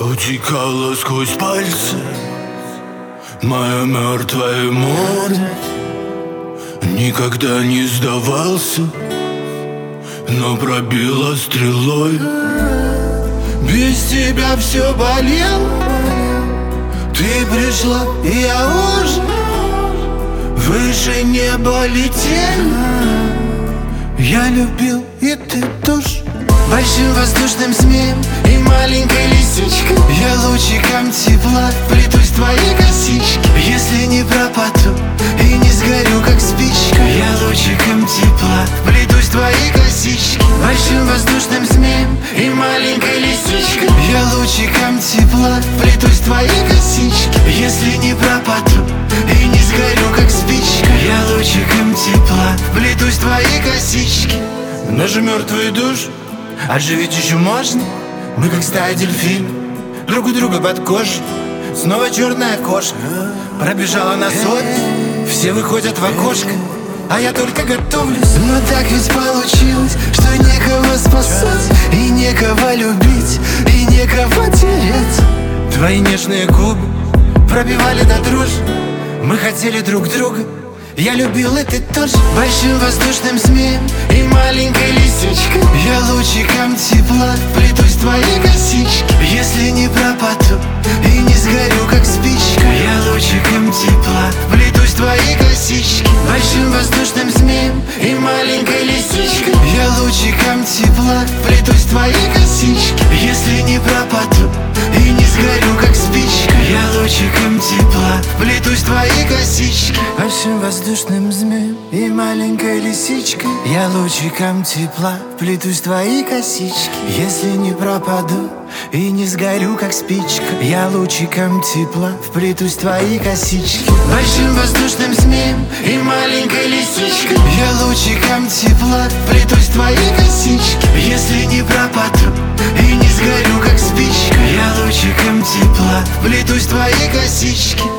утекала сквозь пальцы моя мертвая море. Никогда не сдавался, но пробила стрелой. Без тебя все болело, ты пришла, и я уже выше неба летел. Я любил, и ты тоже. Большим воздушным змеем и маленькой лисичкой я лучиком тепла вплетусь в твои косички. Если не пропаду и не сгорю, как спичка, я лучиком тепла вплетусь в твои косички. Большим воздушным змеем и маленькой лисичкой я лучиком тепла вплетусь в твои косички. Если не пропаду и не сгорю, как спичка, я лучиком тепла вплетусь в твои косички. Наши мертвые души оживить еще можно. Мы как стая дельфин, друг у друга под кожей. Снова черная кошка пробежала на совесть. Все выходят в окошко, а я только готовлюсь. Но так ведь получилось, что некого спасать, и некого любить, и некого терять. Твои нежные губы пробивали до дрожи. Мы хотели друг друга, я любил, и ты тоже. Большим воздушным змеем и маленькой лисичкой я лучиком тепла вплетусь в твои косички. Если не пропаду и не сгорю, как спичка, я лучиком тепла вплетусь в твои косички. Большим воздушным змеем и маленькой лисичкой я лучиком тепла вплетусь в твои косички. Если не пропаду и не сгорю, как спичка, я лучиком тепла вплетусь в твои косички. Большим воздушным змеем и маленькой лисичкой я лучиком тепла вплетусь в твои косички. Если не пропаду и не сгорю, как спичка, я лучиком тепла вплетусь в твои косички. Большим воздушным змеем и маленькой лисичкой я лучиком тепла вплетусь в твои косички. Если не пропаду и не сгорю, как спичка, я лучиком тепла вплетусь в твои косички.